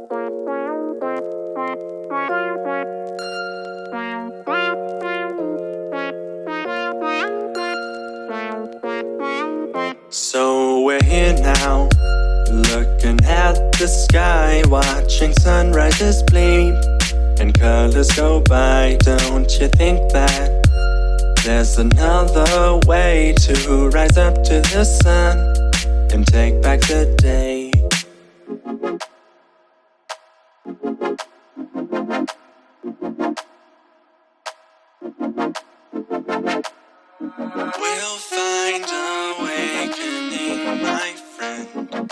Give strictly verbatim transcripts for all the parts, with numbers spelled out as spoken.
So we're here now, looking at the sky, watching sunrises bleed and colors go by. Don't you think that there's another way to rise up to the sun and take back the day? We'll find awakening, my friend.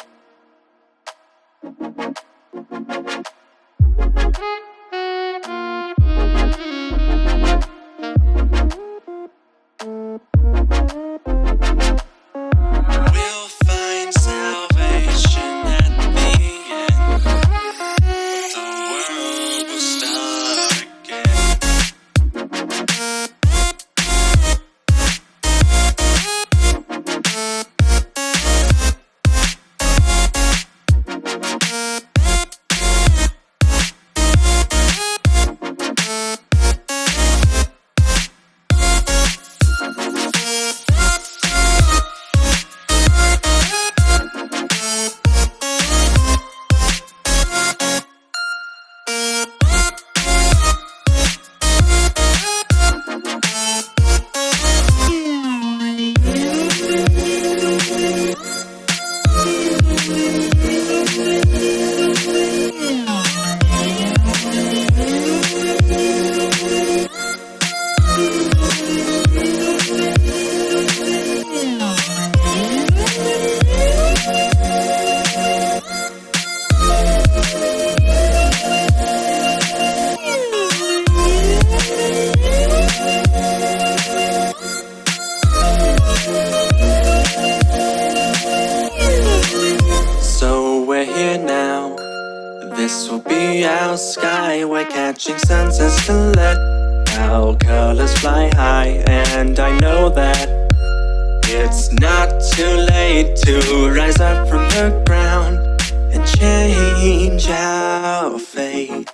We'll find salvation at the end. The world will start again. So we're here now, this will be our sky. We're catching sunsets to let our colors fly high. And I know that it's not too late to rise up from the ground and change our fate.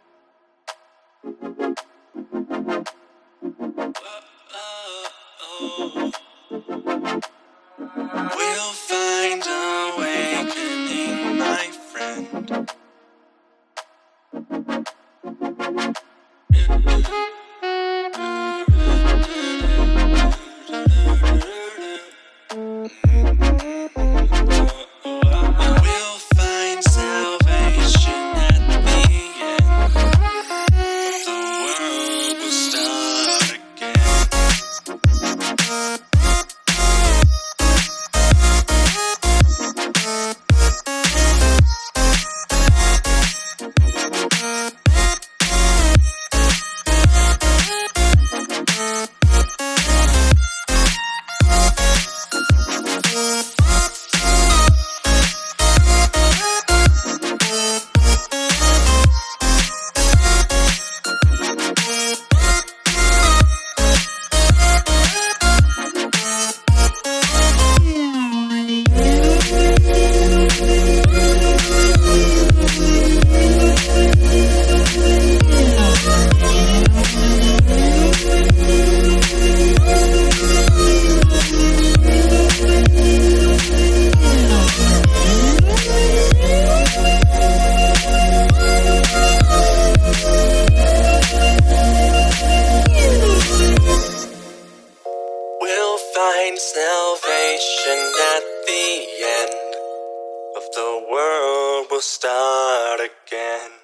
We'll find awakening, my friend. We'll find salvation at the end. The world will start again. We'll find salvation at the end of the world will start again.